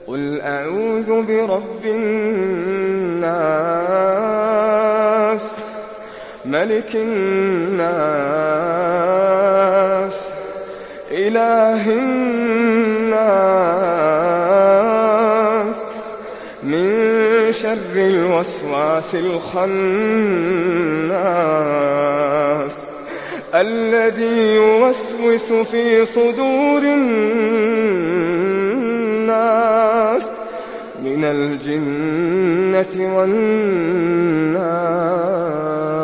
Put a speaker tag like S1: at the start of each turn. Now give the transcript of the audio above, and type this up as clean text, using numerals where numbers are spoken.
S1: قل أعوذ برب الناس ملك الناس إله الناس من شر الوسواس الخناس الذي يوسوس في صدور الناس من الجنة والناس.